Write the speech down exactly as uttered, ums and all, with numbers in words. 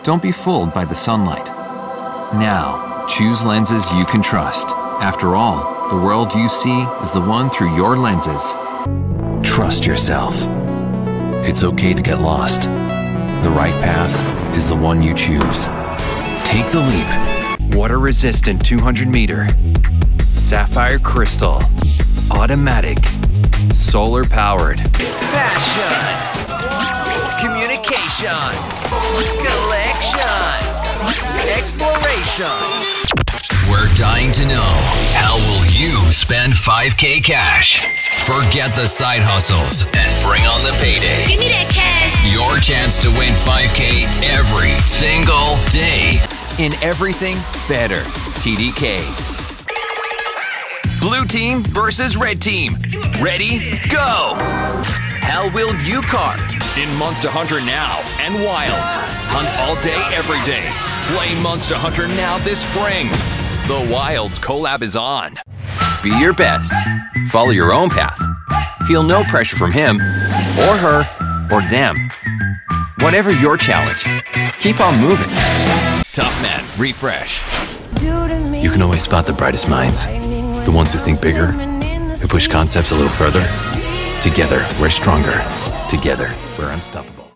Don't be fooled by the sunlight. Now, choose lenses you can trust. After all, the world you see is the one through your lenses. Trust yourself. It's okay to get lost. The right path is the one you choose. Take the leap. Water-resistant two hundred meter. Sapphire crystal. Automatic. Solar-powered. Fashion. Communication. Collection. Exploration. We're dying to know, how will you spend five K cash? Forget the side hustles and bring on the payday. Give me that cash. Your chance to win five K every single day. In everything, better. T D K. Blue team versus red team. Ready? Go! How will you card? In Monster Hunter Now and Wilds. Hunt all day, every day. Play Monster Hunter Now this spring. The Wilds collab is on. Be your best. Follow your own path. Feel no pressure from him, or her, or them. Whatever your challenge, keep on moving. Tough Man Refresh. You can always spot the brightest minds. The ones who think bigger, who push concepts a little further. Together, we're stronger. Together, we're unstoppable.